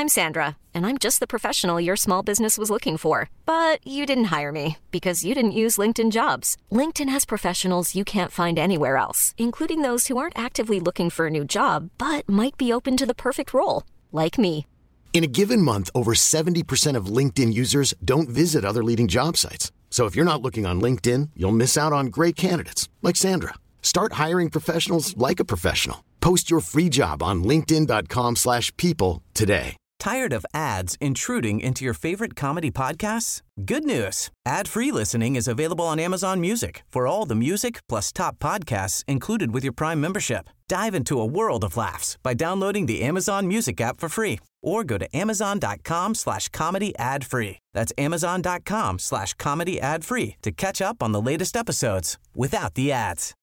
I'm Sandra, and I'm just the professional your small business was looking for. But you didn't hire me because you didn't use LinkedIn Jobs. LinkedIn has professionals you can't find anywhere else, including those who aren't actively looking for a new job, but might be open to the perfect role, like me. In a given month, over 70% of LinkedIn users don't visit other leading job sites. So if you're not looking on LinkedIn, you'll miss out on great candidates like Sandra. Start hiring professionals like a professional. Post your free job on linkedin.com/people today. Tired of ads intruding into your favorite comedy podcasts? Good news. Ad-free listening is available on Amazon Music for all the music plus top podcasts included with your Prime membership. Dive into a world of laughs by downloading the Amazon Music app for free or go to amazon.com/comedy ad-free. That's amazon.com/comedy ad-free to catch up on the latest episodes without the ads.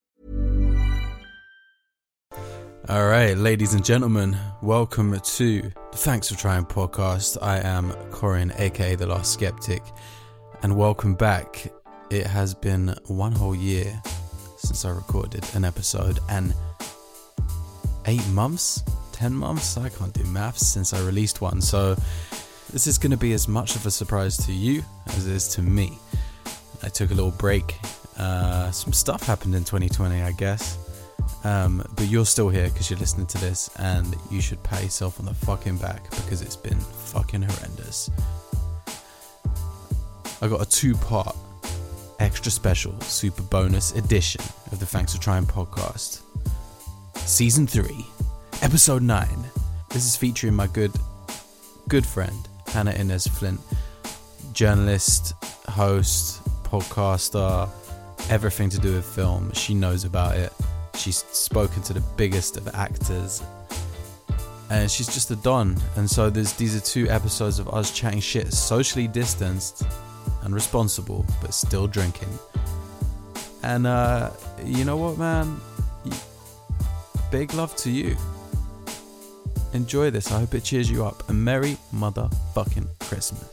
All right, ladies and gentlemen, welcome to the Thanks for Trying podcast. I am Corin, aka The Last Skeptic, and welcome back. It has been 1 whole year since I recorded an episode, and 8 months, 10 months, I can't do maths, since I released one. So this is going to be as much of a surprise to you as it is to me. I took a little break. Some stuff happened in 2020, I guess. But you're still here because you're listening to this, and you should pat yourself on the fucking back because it's been fucking horrendous. I got a 2-part extra special super bonus edition of the Thanks for Trying podcast. Season 3, episode 9. This is featuring my good friend, Hannah Inez Flint, journalist, host, podcaster, everything to do with film. She knows about it. She's spoken to the biggest of actors, and she's just a don. And so these are 2 episodes of us chatting shit, socially distanced and responsible, but still drinking. And you know what, man? Big love to you. Enjoy this. I hope it cheers you up. A Merry motherfucking Christmas.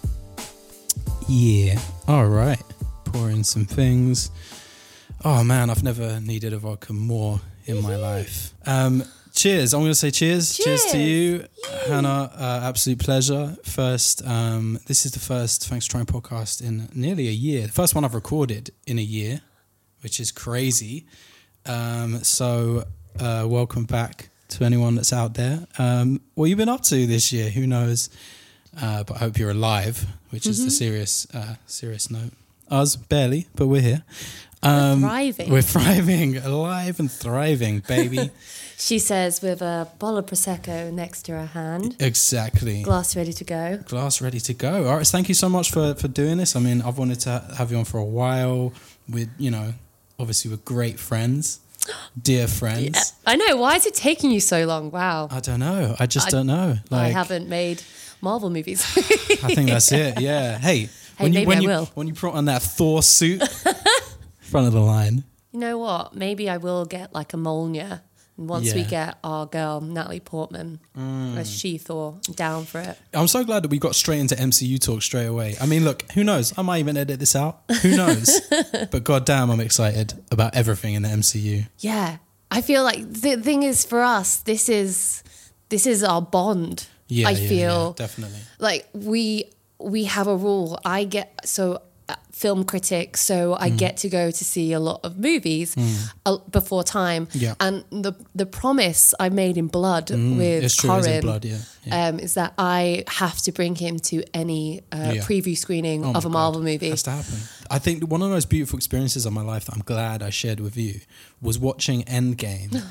Yeah. All right. Pour in some things. Oh man, I've never needed a vodka more in my life. Cheers. I'm going to say cheers. Cheers to you, Hannah. Absolute pleasure. First, this is the first Thanks for Trying podcast in nearly a year. The first one I've recorded in a year, which is crazy. So welcome back to anyone that's out there. What you've been up to this year, who knows? But I hope you're alive, which is the serious note. Us, barely, but we're here. We're thriving, alive and thriving, baby. She says with a bottle of Prosecco next to her hand. Exactly. Glass ready to go. Glass ready to go. All right, so thank you so much for doing this. I mean, I've wanted to have you on for a while. With, obviously we're great friends, dear friends. Yeah, I know. Why is it taking you so long? Wow. I don't know. I don't know. I haven't made Marvel movies. I think that's it. Yeah. Hey, when you put on that Thor suit, front of the line. You know what? Maybe I will get like a Mjolnir. And once we get our girl, Natalie Portman, as She-Thor, down for it. I'm so glad that we got straight into MCU talk straight away. I mean, look, who knows? I might even edit this out. Who knows? But goddamn, I'm excited about everything in the MCU. Yeah. I feel like the thing is for us, this is our bond. I feel definitely. Like we have a rule. I get film critic, so I get to go to see a lot of movies before time. Yeah. And the promise I made in Blood with Corin is that I have to bring him to any preview screening of a Marvel movie. It has to happen. I think one of the most beautiful experiences of my life that I'm glad I shared with you was watching Endgame.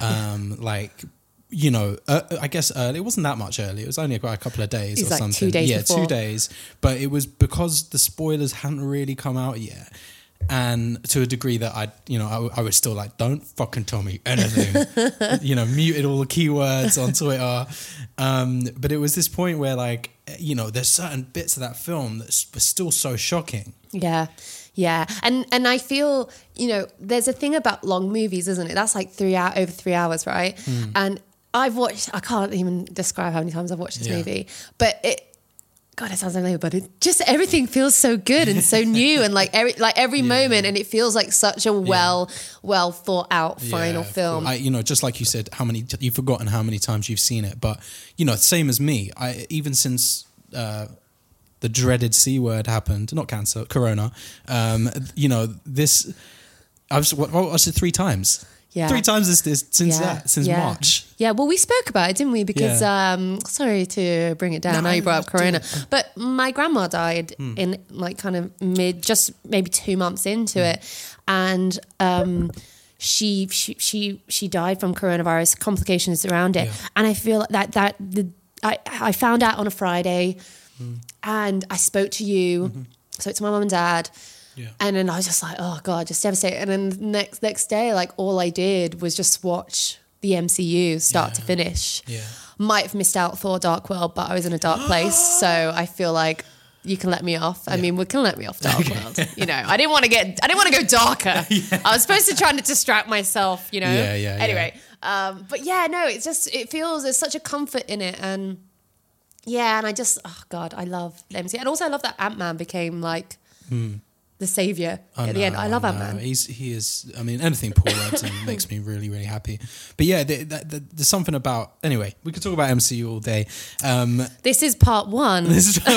I guess early. It wasn't that much early. It was only a couple of days or something. 2 days before. 2 days. But it was because the spoilers hadn't really come out yet. And to a degree that I was still like, don't fucking tell me anything. Muted all the keywords on Twitter. But it was this point where there's certain bits of that film that were still so shocking. Yeah. Yeah. And I feel, there's a thing about long movies, isn't it? That's like over 3 hours, right? And I can't even describe how many times I've watched this movie, but God, it sounds like, but it just everything feels so good and so new, and like every moment, and it feels like such a well thought out final film. Just like you said, you've forgotten how many times you've seen it, but same as me. Even since the dreaded C word happened, not cancer, corona. This I've watched it 3 times. Yeah. 3 times since March. Yeah, well, we spoke about it, didn't we? Because, sorry to bring it down, I know you brought up corona, but my grandma died in like kind of just maybe 2 months into it. And she died from coronavirus, complications around it. Yeah. And I feel like I found out on a Friday and I spoke to you, spoke to my mum and dad. Yeah. And then I was just like, oh God, just devastated. And then the next day, like all I did was just watch the MCU start to finish. Yeah. Might have missed out Thor Dark World, but I was in a dark place. So I feel like you can let me off. I mean, we can let me off Dark World. I didn't want to go darker. I was supposed to try to distract myself, Anyway. But yeah, no, it feels, there's such a comfort in it. And yeah, and I just, oh God, I love the MCU. And also I love that Ant-Man became like, the savior at the end. I love Ant-Man. He is. I mean, anything Paul Rudd makes me really, really happy. But yeah, there's something about. Anyway, we could talk about MCU all day. This is part 1 of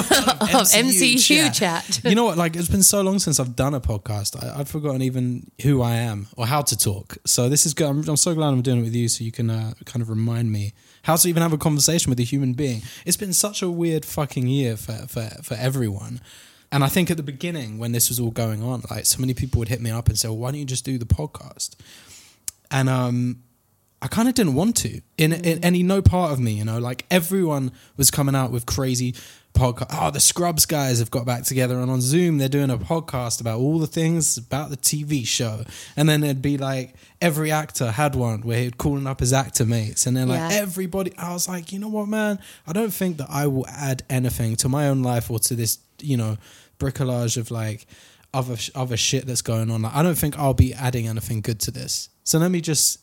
MCU chat. You know what? Like, it's been so long since I've done a podcast. I've forgotten even who I am or how to talk. So this is good. I'm so glad I'm doing it with you, so you can kind of remind me how to even have a conversation with a human being. It's been such a weird fucking year for everyone. And I think at the beginning, when this was all going on, like so many people would hit me up and say, well, why don't you just do the podcast? And I kind of didn't want to. In any no part of me, like everyone was coming out with crazy podcast. Oh, the Scrubs guys have got back together, and on Zoom they're doing a podcast about all the things about the TV show. And then it'd be like every actor had one where he'd calling up his actor mates, and then like everybody. I was like, you know what, man? I don't think that I will add anything to my own life or to this, bricolage of like other shit that's going on. Like, I don't think I'll be adding anything good to this. So let me just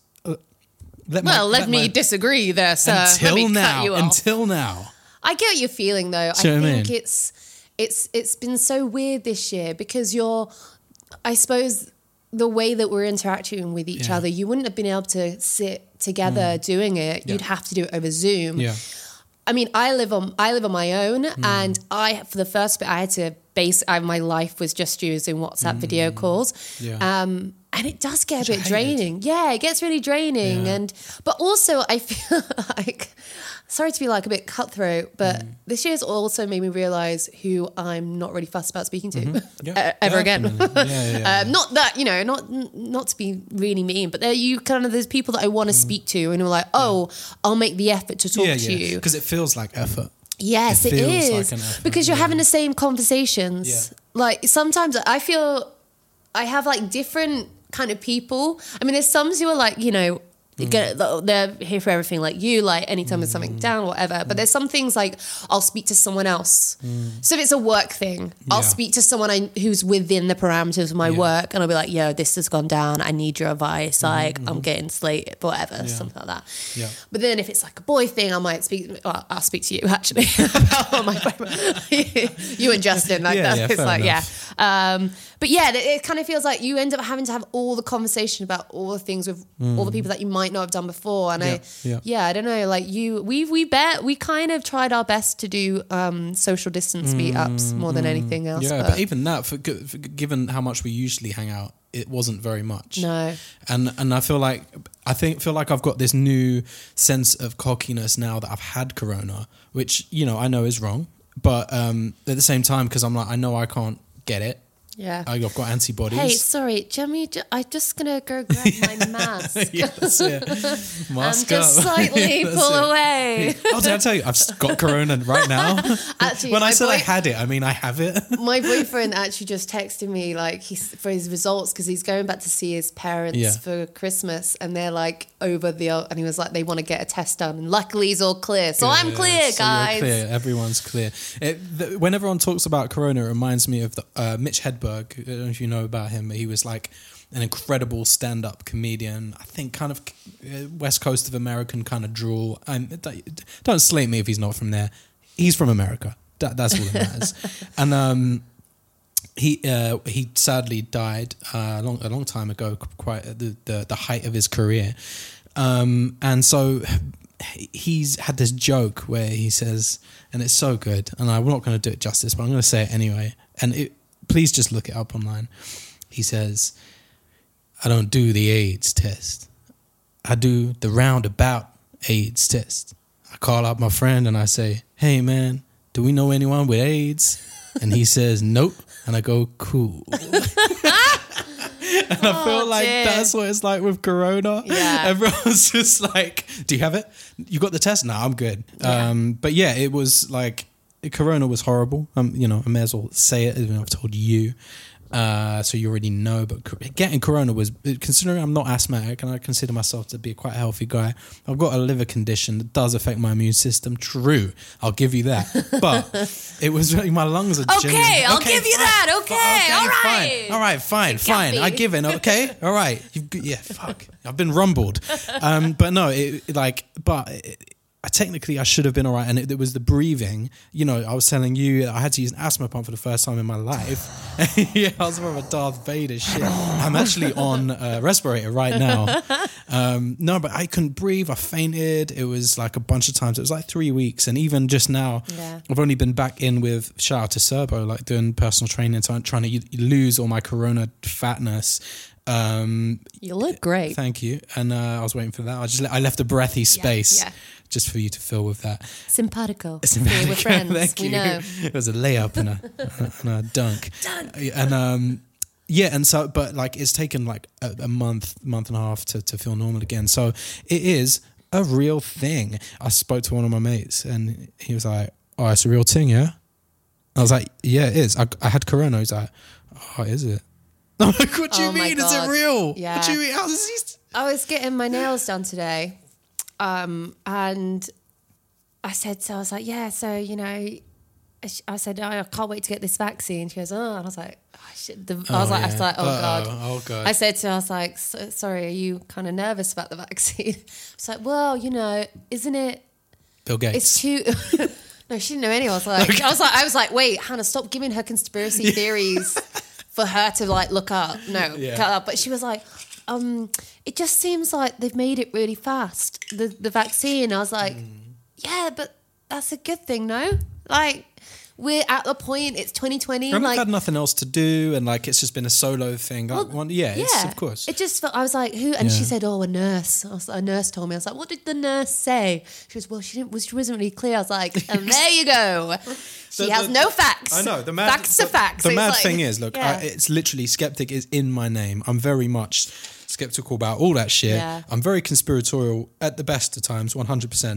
let me disagree there, sir. Until now. I get what you're feeling though. I think it's been so weird this year because I suppose the way that we're interacting with each other, you wouldn't have been able to sit together doing it. You'd have to do it over Zoom. Yeah. I mean, I live on my own, and for the first bit I had to my life was just using WhatsApp video calls. Yeah. And it does get a bit draining. Yeah, it gets really draining. Yeah. But also I feel like, sorry to be like a bit cutthroat, but this year's also made me realise who I'm not really fussed about speaking to ever again. Not that, not to be really mean, but there's people that I want to speak to and who are like, I'll make the effort to talk to you. Because it feels like effort. Yes, it is. Like because you're having the same conversations. Yeah. Like sometimes I feel I have like different kind of people. I mean, there's some who are like, they're here for everything, like you, like anytime there's something down, whatever. But there's some things like I'll speak to someone else. So if it's a work thing, I'll speak to someone who's within the parameters of my work, and I'll be like, yo, this has gone down. I need your advice. Like I'm getting slated, whatever, something like that. Yeah. But then if it's like a boy thing, I might I'll speak to you actually about my you and Justin, like that. It's like enough. But yeah, it kind of feels like you end up having to have all the conversation about all the things with all the people that you might not have done before. And I don't know, like we kind of tried our best to do social distance meetups more than anything else. Yeah, but even that, for given how much we usually hang out, it wasn't very much. No. And I feel like I've got this new sense of cockiness now that I've had corona, which, I know is wrong. But at the same time, because I'm like, I know I can't get it. Yeah. I've got antibodies. Hey, sorry, Jimmy, I'm just going to go grab my mask. Yes, mask and just slightly pull away. Oh, did I tell you? I've got corona right now. Actually, when I said I had it, I mean I have it. My boyfriend actually just texted me like for his results because he's going back to see his parents for Christmas, and they're like and he was like, they want to get a test done, and luckily he's all clear. So I'm clear, guys. You're clear. Everyone's clear. When everyone talks about corona, it reminds me of Mitch Hedberg. I don't know if you know about him, but he was like an incredible stand-up comedian. I think kind of West Coast of American kind of drawl. Don't slate me if he's not from there. He's from America. That's all that matters. And he sadly died a long time ago, quite at the height of his career. And so he's had this joke where he says, and it's so good, and I'm not going to do it justice, but I'm going to say it anyway. And please just look it up online. He says, I don't do the AIDS test. I do the roundabout AIDS test. I call up my friend and I say, hey man, do we know anyone with AIDS? And he says, nope. And I go, cool. And I feel like that's what it's like with Corona. Yeah. Everyone's just like, do you have it? You got the test? No, I'm good. Yeah. But yeah, it was like, Corona was horrible. I may as well say it, even though I've told you. So you already know, but getting Corona was, considering I'm not asthmatic and I consider myself to be a quite healthy guy, I've got a liver condition that does affect my immune system. True, I'll give you that. But it was really, my lungs are genuine. Okay, I'll give you that. Okay, all right, fine. I give in. Okay, all right. Fuck. I've been rumbled. But no, technically I should have been all right, and it was the breathing. I was telling you I had to use an asthma pump for the first time in my life. Yeah, I was from a Darth Vader shit. I'm actually on a respirator right now. No, but I couldn't breathe. I fainted. It was like a bunch of times. It was like 3 weeks, and even just now, I've only been back in with, shout out to Serbo, like doing personal training, trying to lose all my Corona fatness. You look great. Thank you. And I was waiting for that. I left a breathy space just for you to fill with that. Simpatico. We're friends. Thank you. We know. It was a layup and a dunk. And and so, but like it's taken like a month and a half to feel normal again. So it is a real thing. I spoke to one of my mates and he was like, "Oh, it's a real thing, yeah?" I was like, "Yeah, it is. I had Corona." He's like, "Oh, is it?" I'm like, what do you mean? Is it real? Yeah. What do you mean? How does he... I was getting my nails done today. And I was like, yeah, so, I said, I can't wait to get this vaccine. She goes, oh, and I was like, oh, shit. I was like, oh God. Oh God. I said to her, I was like, sorry, are you kind of nervous about the vaccine? It's like, well, isn't it? Bill Gates. It's too... No, she didn't know anyone. I was like, wait, Hannah, stop giving her conspiracy theories. For her to like look up. No. Yeah. But she was like, it just seems like they've made it really fast, the vaccine. I was like, yeah, but that's a good thing, no? Like, we're at the point, it's 2020. I've had nothing else to do, and like it's just been a solo thing. Of course. It just felt, I was like, who? And she said, oh, a nurse. A nurse told me. I was like, what did the nurse say? She goes, well, she wasn't really clear. I was like, and there you go. She has no facts. I know. Facts are facts. The mad thing is, look, it's literally skeptic is in my name. I'm very much skeptical about all that shit. Yeah. I'm very conspiratorial at the best of times, 100%.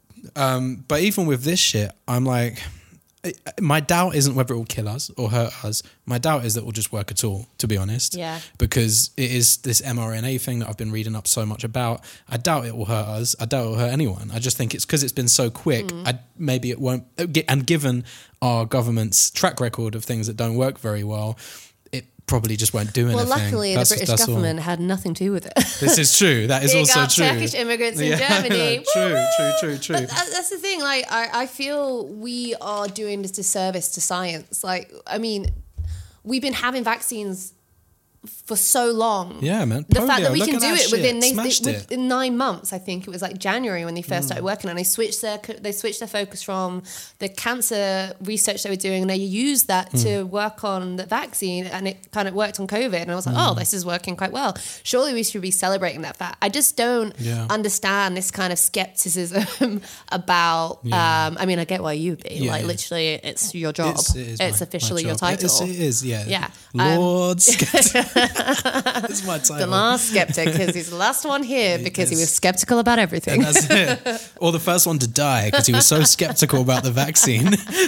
But even with this shit, I'm like, my doubt isn't whether it will kill us or hurt us. My doubt is that it will just work at all, to be honest. Yeah. Because it is this mRNA thing that I've been reading up so much about. I doubt it will hurt us. I doubt it will hurt anyone. I just think it's because it's been so quick. Maybe it won't. And given our government's track record of things that don't work very well, it probably just won't do anything. Well, luckily the British government had nothing to do with it. This is true. That is also true. Turkish immigrants in Germany. True. But that's the thing. Like, I feel we are doing this disservice to science. Like, I mean, we've been having vaccines for so long. Yeah, man. The fact that we can do it within 9 months, I think it was like January when they first started working, and they switched their focus from the cancer research they were doing, and they used that to work on the vaccine, and it kind of worked on COVID. And I was like, oh, this is working quite well. Surely we should be celebrating that fact. I just don't understand this kind of skepticism about. I mean, I get why you'd be like, literally, it's your job. It's officially your title. It is. Yeah. Lord Skeptic. It's my title. The last skeptic, because he's the last one here because he was skeptical about everything. And that's it. Or the first one to die because he was so skeptical about the vaccine.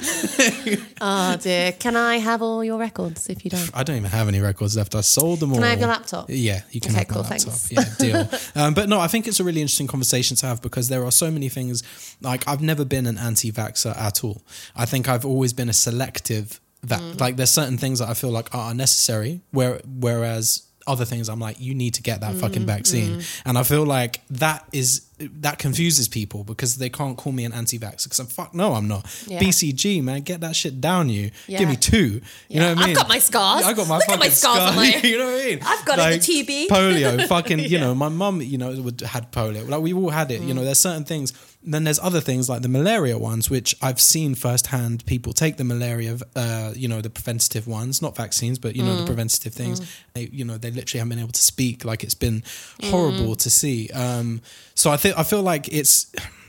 Oh dear. Can I have all your records if you don't? I don't even have any records left. I sold them all. Can I have your laptop? Yeah, you can have my laptop. Thanks. Yeah, deal. But no, I think it's a really interesting conversation to have because there are so many things. Like, I've never been an anti-vaxxer at all. I think I've always been a selective like, there's certain things that I feel like are unnecessary, whereas other things, I'm like, you need to get that fucking vaccine. And I feel like that confuses people because they can't call me an anti-vaxxer because I'm not. Yeah. BCG, man, get that shit down you. Yeah. Give me 2. You know what I mean? I've got my scars. I got my fucking scars. You know what I mean? I've got like, the TB. Polio, fucking, you know, my mum, you know, had polio. Like we all had it. You know, there's certain things. Then there's other things like the malaria ones, which I've seen firsthand. People take the malaria, you know, the preventative ones, not vaccines, but, you know, the preventative things. They, you know, they literally haven't been able to speak. Like, it's been horrible to see. So I feel like it's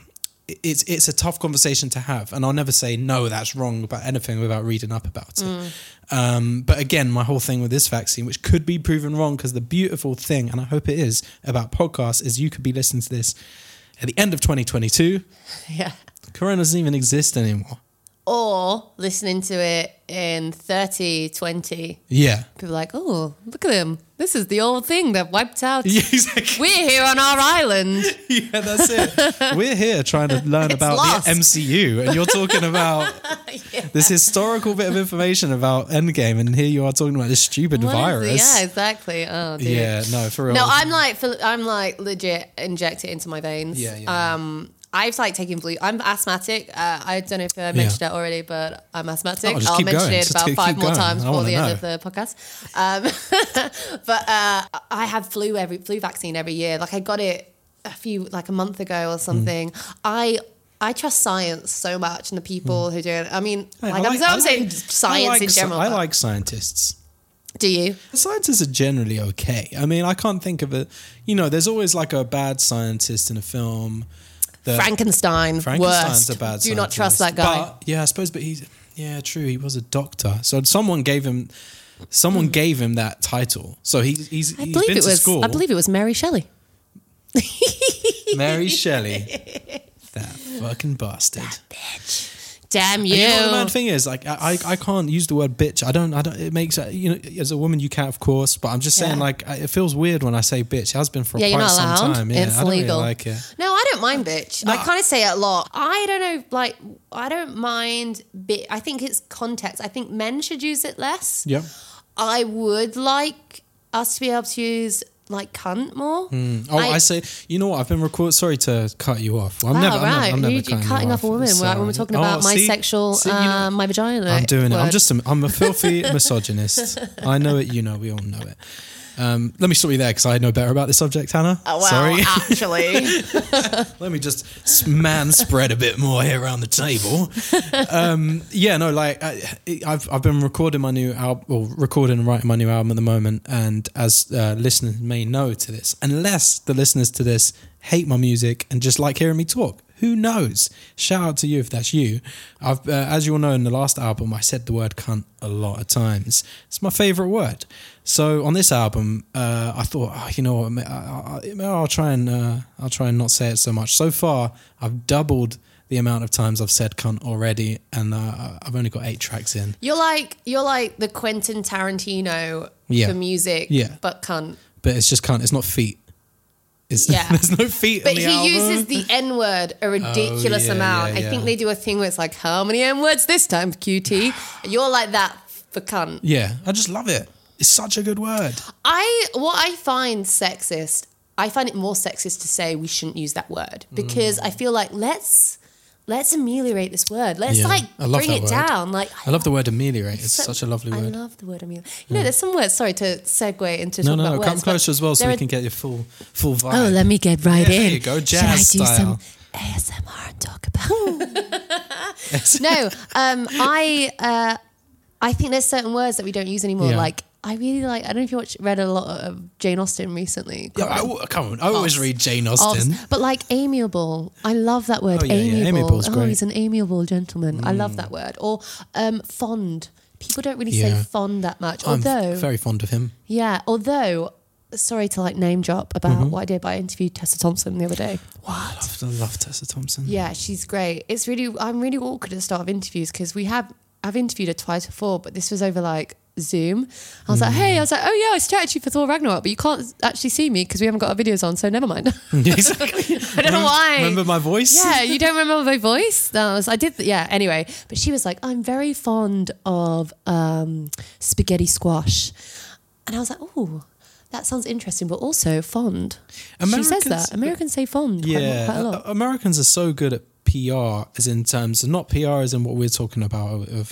a tough conversation to have. And I'll never say, no, that's wrong about anything without reading up about it. But again, my whole thing with this vaccine, which could be proven wrong, because the beautiful thing, and I hope it is, about podcasts is you could be listening to this at the end of 2022, Corona doesn't even exist anymore. Or listening to it in 3020. Yeah. People are like, oh, look at him. This is the old thing that wiped out. Yeah, exactly. We're here on our island. Yeah, that's it. We're here trying to learn about the MCU, and you're talking about this historical bit of information about Endgame, and here you are talking about this stupid virus. Yeah, exactly. Oh, dude. Yeah, no, for real. No, I'm like legit inject it into my veins. Yeah. I've like taken flu. I'm asthmatic. I don't know if I mentioned that already, but I'm asthmatic. I'll mention it about 5 more times before the end of the podcast. But I have flu vaccine every year. Like I got it a month ago or something. I trust science so much and the people who do it. I mean, I'm saying science in general. I like scientists. Do you? Scientists are generally okay. I mean, I can't think of it. You know, there's always like a bad scientist in a film. Frankenstein's worst. A bad scientist. Do not trust that guy. But, yeah, I suppose, but true. He was a doctor. So someone gave him that title. So he's been to school. I believe it was Mary Shelley. Mary Shelley. That fucking bastard. That bitch. Damn you. And you know what the mad thing is? Like, I can't use the word bitch. I don't, it makes, you know, as a woman you can, of course, but I'm just saying, like, it feels weird when I say bitch. It has been for quite some time. Yeah, it's I don't illegal. Really like it. No, I don't mind bitch. No, I kind of say it a lot. I don't know, like, I don't mind bitch. I think it's context. I think men should use it less. Yeah. I would like us to be able to use like cunt more. I say, you know what? I've been recording. Sorry to cut you off. I'm never cutting off a woman when we're talking about my sexual, my vagina. I'm doing it. I'm a filthy misogynist. I know it. You know, we all know it. Let me stop you there because I know better about this subject, Hannah. Oh, well, sorry. Actually. Let me just man spread a bit more here around the table. I've been recording my new album, or recording and writing my new album at the moment, and as listeners may know to this, unless the listeners to this hate my music and just like hearing me talk, who knows? Shout out to you if that's you. I've, as you all know, in the last album, I said the word cunt a lot of times. It's my favourite word. So on this album, I thought, you know what, I'll try and not say it so much. So far, I've doubled the amount of times I've said cunt already, and I've only got 8 tracks in. You're like the Quentin Tarantino for music, but cunt. But it's just cunt. It's not feet. There's no feet on the album. But he uses the N-word a ridiculous amount. I think they do a thing where it's like, how many N-words this time, QT? You're like that for cunt. Yeah, I just love it. It's such a good word. What I find sexist, I find it more sexist to say we shouldn't use that word, because I feel like let's ameliorate this word. Let's bring it down. Like I love the word ameliorate. It's such a lovely word. I love the word ameliorate. You know, there's some words. Sorry to segue into talking about words. Come closer as well, so we can get your full vibe. Oh, let me get right in. There you go, jazz Should I do style. some ASMR and talk about? No, I think there's certain words that we don't use anymore. Yeah. Like I really like. I don't know if you read a lot of Jane Austen recently. Yeah, come on. I always read Jane Austen. But like amiable. I love that word. Amiable. Yeah. Amiable's great. He's an amiable gentleman. I love that word. Or fond. People don't really say fond that much. I'm very fond of him. Yeah. Although, sorry to like name drop about what I did, but I interviewed Tessa Thompson the other day. What? I love Tessa Thompson. Yeah, she's great. I'm really awkward at the start of interviews because I've interviewed her twice before, but this was over like Zoom. I was like, hey, oh yeah, I chatted to you for Thor Ragnarok, but you can't actually see me because we haven't got our videos on, so never mind. Exactly. I don't know why. Remember my voice? Yeah, you don't remember my voice? Anyway, but she was like, I'm very fond of spaghetti squash. And I was like, oh, That sounds interesting, but also fond. She says that. Americans say fond quite a lot. Americans are so good at PR, as in terms of, not PR as in what we're talking about of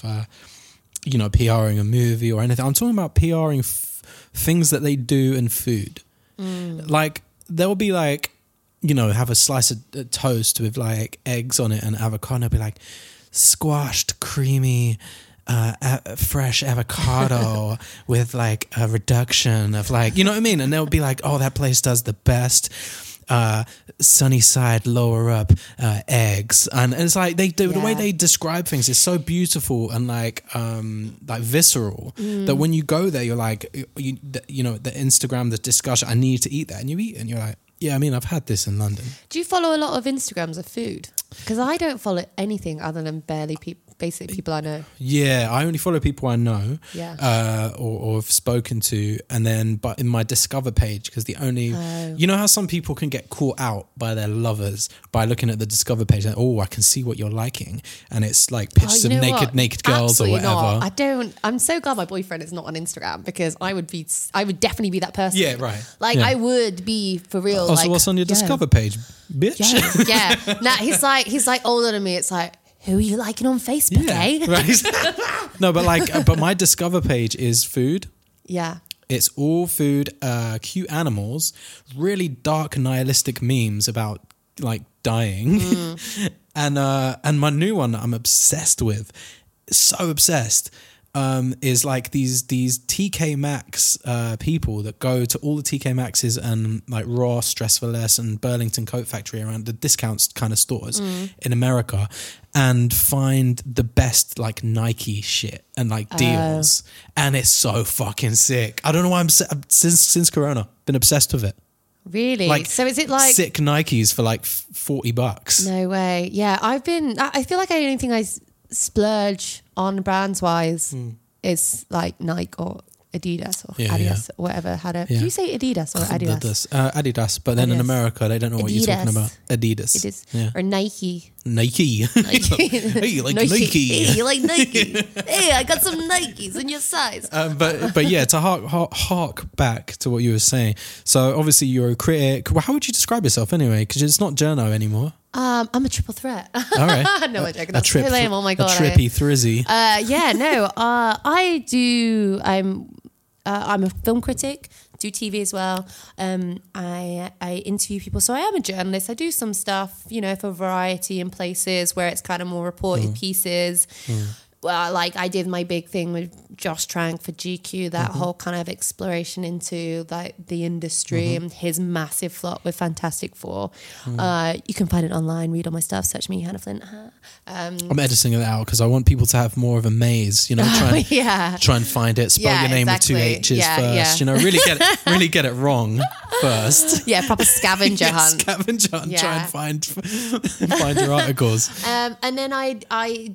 PRing a movie or anything. I'm talking about PRing things that they do in food. Like, they'll be like, have a slice of toast with like eggs on it and avocado. They'll be like, squashed, creamy, fresh avocado with like a reduction of like, you know what I mean? And they'll be like, oh, that place does the best sunny side lower up eggs, and it's like they do the way they describe things is so beautiful and like visceral that when you go there you're like, the Instagram, the discussion, I need to eat that, and you eat and you're like, yeah, I mean, I've had this in London. Do you follow a lot of Instagrams of food? Because I don't follow anything other than barely basically people I know. Yeah, I only follow people I know, or have spoken to, but in my Discover page, because you know how some people can get caught out by their lovers by looking at the Discover page and, I can see what you're liking, and it's like pictures of naked girls or whatever. Not. I'm so glad my boyfriend is not on Instagram, because I would definitely be that person. Yeah, right. Like I would be for real. Oh, so what's on your Discover page, bitch? Yeah. Now he's like older than me. It's like, who are you liking on Facebook, eh? Right. No, but my Discover page is food. Yeah. It's all food, cute animals, really dark nihilistic memes about like dying. And my new one that I'm obsessed with, so obsessed, is like these TK Maxx people that go to all the TK Maxx's and like Ross, Dress for Less and Burlington Coat Factory, around the discounts kind of stores in America, and find the best like Nike shit and like deals. And it's so fucking sick. I don't know why I'm since Corona been obsessed with it. Really? Like, so is it like sick Nikes for like $40? No way. Yeah, I feel like the only thing I splurge on brands wise is like Nike or Adidas or Adidas or whatever had a. Do you say Adidas or Adidas? Adidas, but then in America they don't know what you're talking about. Adidas. It is. Or Nike. Nike. Hey, you like Nike? Hey, you like Nike? Hey, I got some Nikes in your size. But yeah, to hark back to what you were saying. So obviously you're a critic. Well, how would you describe yourself anyway? Because it's not journo anymore. I'm a triple threat. All right. No, I'm joking. That's so lame. Oh my God. A trippy thrizzy. I do. I'm a film critic, do TV as well. I interview people. So I am a journalist. I do some stuff, for Variety in places where it's kind of more reported pieces. Well, like I did my big thing with Josh Trank for GQ, that whole kind of exploration into like the industry and his massive flop with Fantastic Four. You can find it online, read all my stuff, search me, Hannah Flint. I'm editing it out because I want people to have more of a maze, try and find it, spell your name with 2 H's first, really get it wrong first. Yeah, proper scavenger hunt. Scavenger hunt, try and find your articles. And then I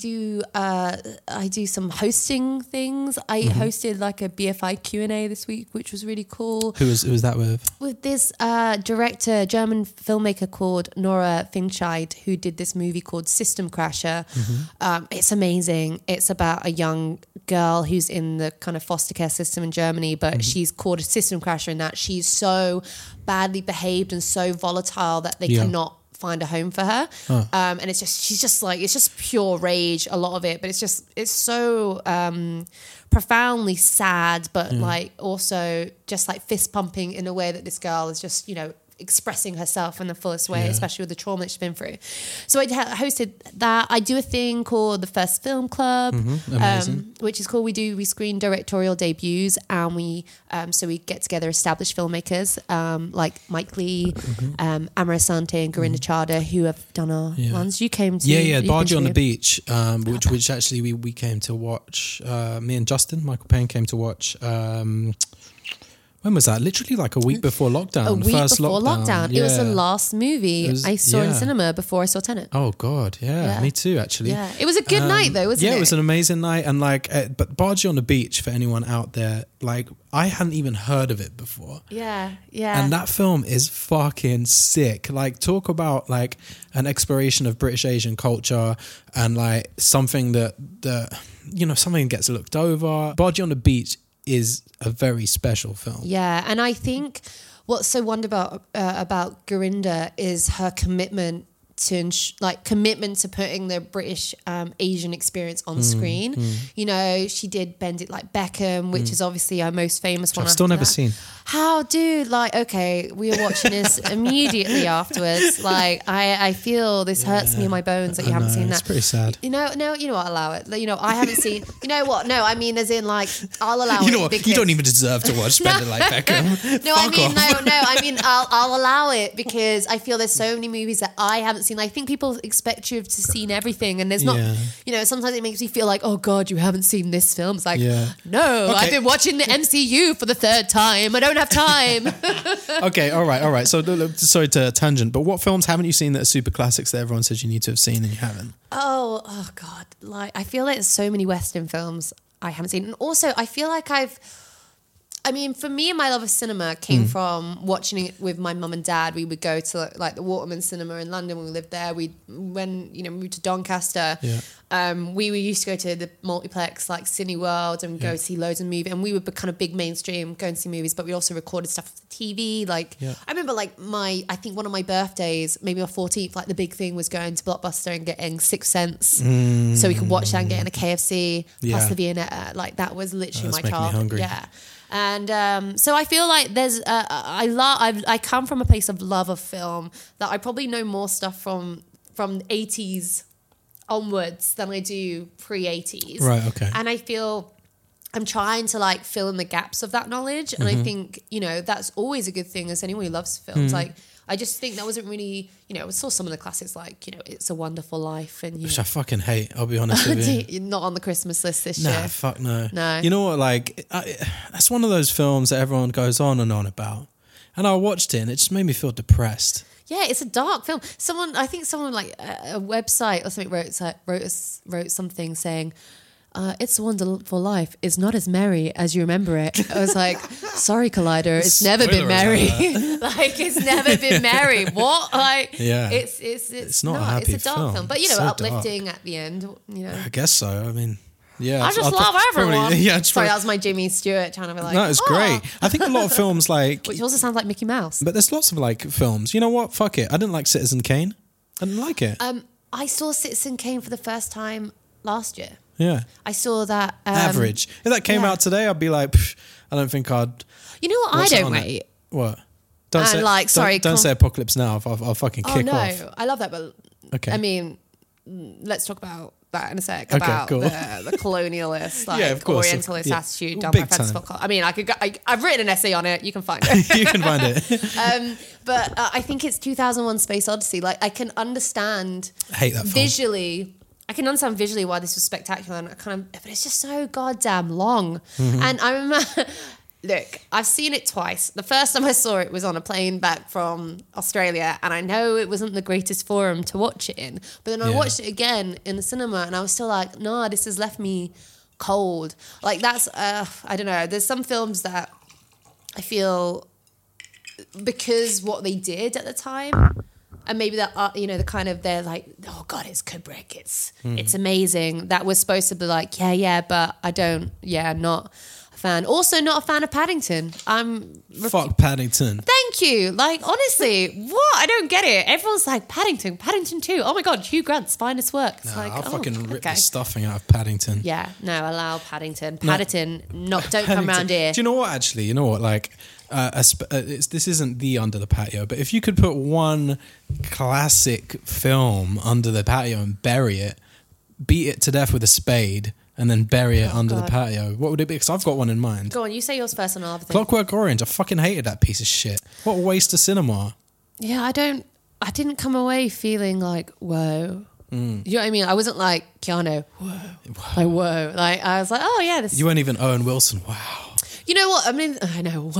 do some hosting things. I hosted like a BFI Q&A this week, which was really cool. Who was that with? With this director, German filmmaker called Nora Finscheid, who did this movie called System Crasher. It's amazing. It's about a young girl who's in the kind of foster care system in Germany, but she's called a system crasher in that she's so badly behaved and so volatile that they cannot find a home for her. And she's just like, it's just pure rage, a lot of it, but it's so profoundly sad, but like also just like fist pumping in a way that this girl is just, expressing herself in the fullest way, especially with the trauma that she's been through. So I hosted that. I do a thing called the First Film Club, which is cool. We screen directorial debuts, and we get together established filmmakers like Mike Lee, Amara Asante and Gorinda Chadha, who have done our ones. You came to Bargee on the Beach, which actually we came to watch. Me and Justin, Michael Payne, came to watch. When was that? Literally like a week before lockdown. A week before lockdown. Yeah. It was the last movie I saw in cinema before I saw Tenet. Oh God, me too actually. Yeah, it was a good night though, wasn't it? Yeah, it was an amazing night, and but Bargee on the Beach, for anyone out there, like I hadn't even heard of it before. Yeah. And that film is fucking sick. Like, talk about like an exploration of British Asian culture and like something that something gets looked over. Bargee on the Beach is a very special film. Yeah, and I think what's so wonderful about Gurinder is her commitment to putting the British Asian experience on screen. You know, she did Bend It Like Beckham, which is obviously our most famous one. I've still never seen. How, dude? Like, okay, we were watching this immediately afterwards. Like, I feel this hurts me in my bones that you haven't seen that. It's pretty sad. You know, no, you know what? Allow it. You know, I haven't seen. You know what? No, I mean, as in, like, I'll allow it. You know what? You don't even deserve to watch Bend It Like Beckham. No, I mean, I'll allow it because I feel there's so many movies that I haven't seen. I think people expect you to have seen everything, and there's not. You know, sometimes it makes me feel like, oh God, you haven't seen this film. It's like, no, okay. I've been watching the MCU for the third time. I don't have time. Okay, all right. So, sorry to tangent, but what films haven't you seen that are super classics that everyone says you need to have seen and you haven't? Oh God, like I feel like there's so many Western films I haven't seen, and also I feel like for me, my love of cinema came from watching it with my mum and dad. We would go to like the Waterman Cinema in London when we lived there. When moved to Doncaster, we used to go to the multiplex like Cineworld and go see loads of movies. And we were kind of big mainstream going to see movies, but we also recorded stuff for the TV. Like I remember like I think one of my birthdays, maybe my 14th, like the big thing was going to Blockbuster and getting Sixth Sense, so we could watch that and get in a KFC plus the Viennetta. Like that was literally my childhood. Yeah. And so I feel like there's I come from a place of love of film that I probably know more stuff from the 80s onwards than I do pre-80s. Right, okay. And I feel I'm trying to like fill in the gaps of that knowledge. And I think, that's always a good thing as anyone who loves films. Like I just think that wasn't really, I saw some of the classics like, It's a Wonderful Life. And which I fucking hate, I'll be honest with you. You're not on the Christmas list this year. Nah, fuck no. No. You know what, like, that's one of those films that everyone goes on and on about. And I watched it and it just made me feel depressed. Yeah, it's a dark film. I think someone like a website or something wrote something saying, It's a Wonderful Life is not as merry as you remember it. I was like, sorry, Collider, it's never been merry. Like, it's never been merry. What? Like, it's not a happy it's a dark film. But, so uplifting dark. At the end, I guess so. I mean, yeah. I just love everyone. Sorry, that was my Jimmy Stewart trying to be like, no, it's great. I think a lot of films like... Which also sounds like Mickey Mouse. But there's lots of like films. You know what? Fuck it. I didn't like Citizen Kane. I didn't like it. I saw Citizen Kane for the first time last year. Yeah. I saw that. Average. If that came out today, I'd be like, I don't think I'd... You know what I don't rate? What? Don't say Apocalypse Now. I'll fucking kick off. I love that, but okay. I mean, let's talk about that in a sec. About cool. the colonialist, Orientalist attitude done Big by Francis Ford Coppola. I mean, I've written an essay on it. You can find it. You can find it. But I think it's 2001: Space Odyssey. Like, I can understand. I hate that film. Visually. I can understand visually why this was spectacular, and but it's just so goddamn long. And I remember, look, I've seen it twice. The first time I saw it was on a plane back from Australia, and I know it wasn't the greatest forum to watch it in. But then I watched it again in the cinema, and I was still like, no, this has left me cold. Like that's, I don't know. There's some films that I feel because what they did at the time. And maybe that, the kind of, they're like, oh God, it's Kubrick. It's amazing. That was supposed to be like, but I don't, not a fan. Also not a fan of Paddington. Fuck Paddington. Thank you. Like, honestly, what? I don't get it. Everyone's like, Paddington 2. Oh my God, Hugh Grant's finest work. It's I'll fucking rip the stuffing out of Paddington. Yeah, no, allow Paddington. Paddington, don't come around here. Do you know what, actually? You know what, like... this isn't the Under the Patio, but if you could put one classic film under the patio and bury it, beat it to death with a spade, and then bury it under the patio, what would it be? Because I've got one in mind. Go on, you say yours first and I'll have a think. Clockwork Orange. I fucking hated that piece of shit. What a waste of cinema. Yeah, I didn't come away feeling like, whoa. You know what I mean? I wasn't like Keanu, whoa. Like, whoa. Like, I was like, oh yeah, this... You weren't even Owen Wilson, wow. You know what? I mean, I know.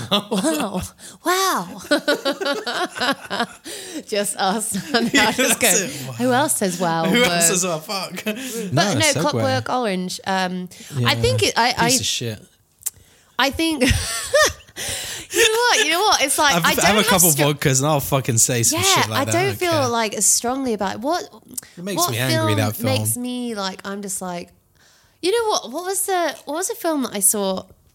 Wow. Just us. No, just go. Wow. Who else says wow? Who else says wow? Fuck. But no, Clockwork Orange. I think it. Piece of shit. I think. You know what? It's like I have a couple vodkas and I'll fucking say some shit like that. I don't feel like as strongly about it. It makes me angry. That film makes me like. I'm just like. You know what? What was the film that I saw?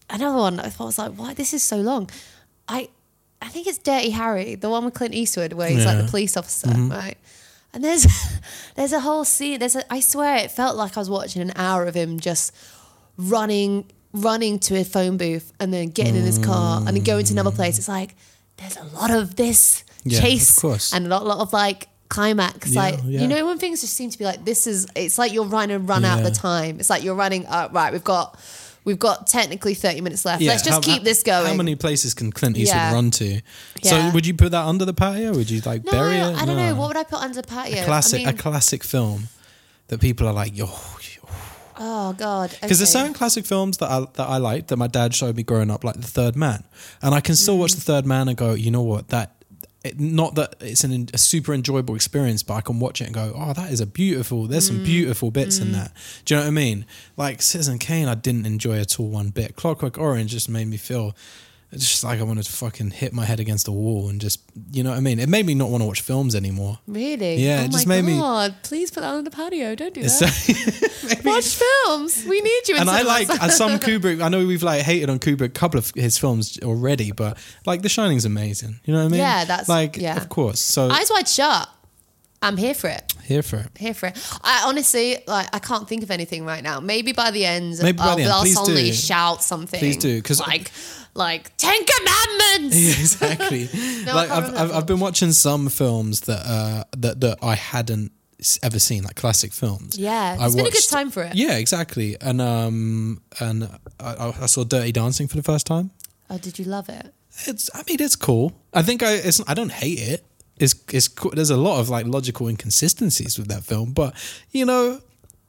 another one. I was like, why? This is so long. I think it's Dirty Harry, the one with Clint Eastwood, where he's like the police officer, right? And there's a whole scene. I swear, it felt like I was watching an hour of him just running to a phone booth and then getting in his car and then going to another place. It's like there's a lot of this chase, of course. and a lot of like climax. You know, when things just seem to be like it's like you're trying to run out the time. It's like you're running. Right, we've got technically 30 minutes left. Let's just keep this going. How many places can Clint Eastwood run to? So would you put that under the patio? Would you like bury it? I don't know. What would I put under the patio? A classic film that people are like, oh God! Because there's certain classic films that I liked that my dad showed me growing up, like The Third Man, and I can still watch The Third Man and go, you know what, not that it's a super enjoyable experience, but I can watch it and go, oh, that is there's some beautiful bits in that. Do you know what I mean? Like Citizen Kane, I didn't enjoy at all one bit. Clockwork Orange just made me feel it's just like I wanted to fucking hit my head against a wall and just, you know what I mean? It made me not want to watch films anymore. Really? Yeah, it just made me... Oh my God, please put that on the patio. Don't do that. Watch films. We need you in And I cinemas. like some Kubrick, I know we've like hated on Kubrick a couple of his films already, but like The Shining's amazing. You know what I mean? Yeah, that's... Like, yeah. of course. So Eyes Wide Shut. I'm here for it. Here for it. I honestly, I can't think of anything right now. Maybe by the end, I'll Please suddenly do. shout something. Please do, because like 10 Commandments. Yeah, exactly. No, like I've been watching some films that I hadn't ever seen, like classic films. Yeah, it's been a good time for it. Yeah, exactly. And I saw Dirty Dancing for the first time. Oh, did you love it? It's cool. I think I don't hate it. It's cool. There's a lot of like logical inconsistencies with that film, but you know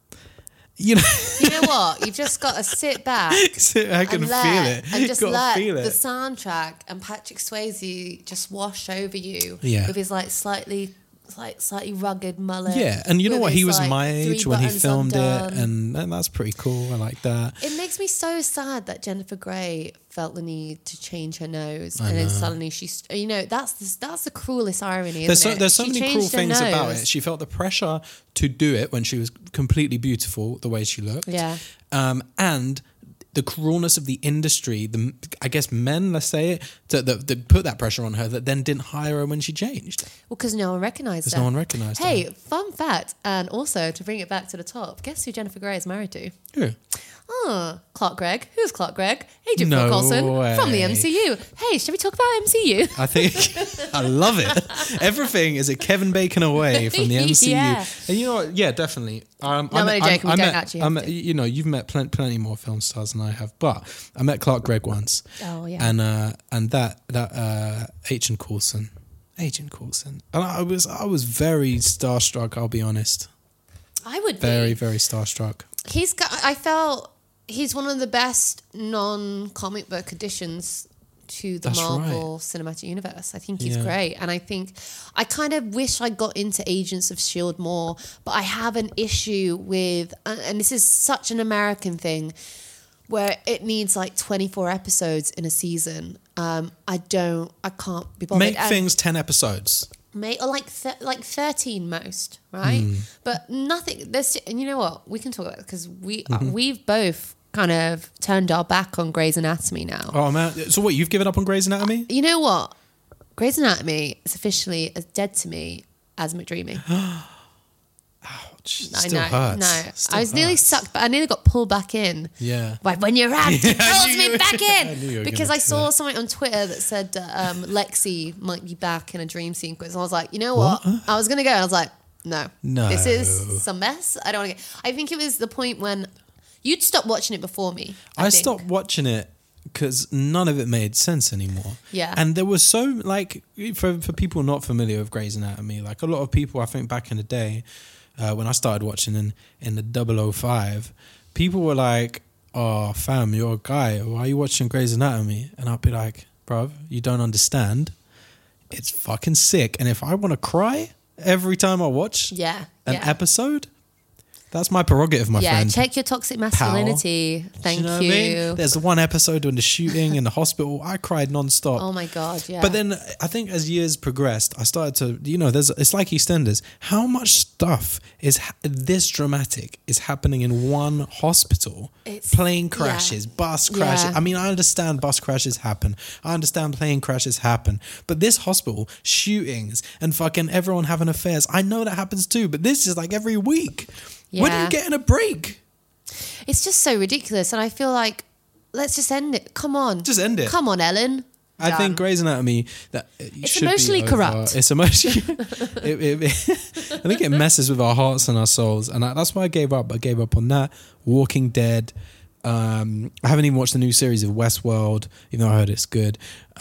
what? You've just got to sit back, I can feel it, and just let feel it. the soundtrack and Patrick Swayze just wash over you with his like slightly rugged mullet. Yeah, and you know what? He was my age when he filmed undone. it, and that's pretty cool. I like that. It makes me so sad that Jennifer Grey felt the need to change her nose, and then suddenly she's, that's the cruelest irony, isn't it? There's so many cruel things about it. She felt the pressure to do it when she was completely beautiful, the way she looked. Yeah. And the cruelness of the industry, I guess men, let's say it, that put that pressure on her, that then didn't hire her when she changed. Well, because no one recognised her. No one recognised her. Hey, fun fact, and also to bring it back to the top, guess who Jennifer Grey is married to? Who? Oh, Clark Gregg. Who's Clark Gregg? Agent No Phil Coulson way. from the MCU. Hey, shall we talk about MCU? I think I love it. Everything is a Kevin Bacon away from the MCU. Yeah. And you know what? Yeah, definitely. I'm only joking. We don't actually have to. You've met plenty more film stars than I have, but I met Clark Gregg once. Oh yeah. And that Agent Coulson. And I was very starstruck. I'll be honest. I would very be. very starstruck. I felt he's one of the best non-comic book additions to the Marvel Cinematic Universe. I think he's great. And I think I kind of wish I got into Agents of S.H.I.E.L.D. more, but I have an issue with, and this is such an American thing, where it needs like 24 episodes in a season. I can't be bothered. Make things 10 episodes. Or like 13 most, right? But nothing. And you know what? We can talk about it because we've both kind of turned our back on Grey's Anatomy now. Oh man! So what? You've given up on Grey's Anatomy? You know what? Grey's Anatomy is officially as dead to me as McDreamy. Ouch! Still hurts. No, Still I was nearly hurts. sucked, but I nearly got pulled back in. Yeah. Like when you're out, it pulls me back I knew you in were because gonna I do saw that. something on Twitter that said Lexi might be back in a dream sequence, and I was like, you know what? I was gonna go, and I was like, no, this is some mess. I don't want to get. I think it was the point when you'd stopped watching it before me. I think. stopped watching it because none of it made sense anymore. Yeah. And there was so, like, for people not familiar with Grey's Anatomy, like a lot of people, I think back in the day, when I started watching in the 005, people were like, oh, fam, you're a guy. Why are you watching Grey's Anatomy? And I'd be like, bruv, you don't understand. It's fucking sick. And if I want to cry every time I watch an episode, That's my prerogative, my friend. Check your toxic masculinity. Thank you. Know what I mean? There's the one episode when the shooting in the hospital. I cried nonstop. Oh my God, yeah. But then I think as years progressed, I started to, it's like EastEnders. How much stuff is this dramatic is happening in one hospital? Plane crashes, bus crashes. Yeah. I mean, I understand bus crashes happen. I understand plane crashes happen. But this hospital, shootings and fucking everyone having affairs. I know that happens too, but this is like every week. Yeah. When are you getting a break? It's just so ridiculous. And I feel like, let's just end it. Come on. Just end it. Come on, Ellen. I think Grey's Anatomy it's emotionally corrupt. It's emotionally. I think it messes with our hearts and our souls, and that's why I gave up. I gave up on that. Walking Dead. I haven't even watched the new series of Westworld, even though I heard it's good.